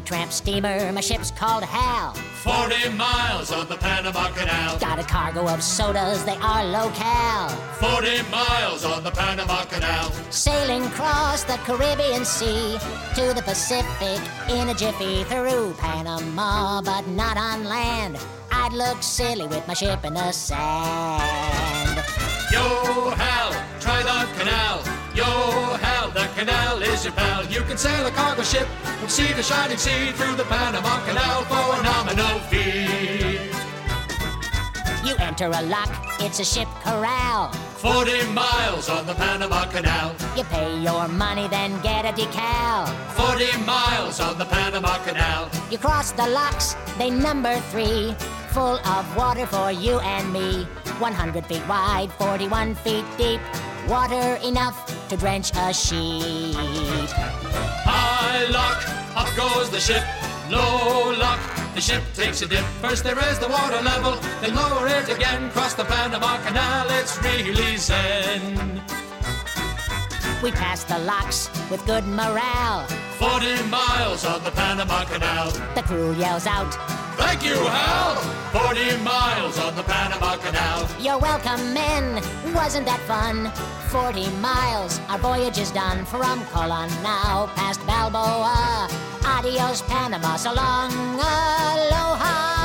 tramp steamer, my ship's called Hal. 40 miles on the Panama Canal. Got a cargo of sodas, they are local. 40 miles on the Panama Canal. Sailing across the Caribbean Sea to the Pacific in a jiffy through Panama, but not on land. I'd look silly with my ship in the sand. Yo, Hal, try the canal. Yo, Hal, the canal is your pal. You can sail a cargo ship from sea to shining sea through the Panama Canal for a nominal fee. You enter a lock, it's a ship corral. 40 miles on the Panama Canal. You pay your money, then get a decal. 40 miles on the Panama Canal. You cross the locks, they number 3, full of water for you and me. 100 feet wide, 41 feet deep, water enough to drench a sheet. High lock, up goes the ship. Low lock, the ship takes a dip. First there is the water level, then lower it again. Cross the Panama Canal, it's really zen. We pass the locks with good morale. 40 miles on the Panama Canal. The crew yells out, Thank you, Hal! 40 miles on the Panama Canal. You're welcome, men. Wasn't that fun? 40 miles, our voyage is done. From Colon now, past Balboa. Adios, Panama, so long, aloha.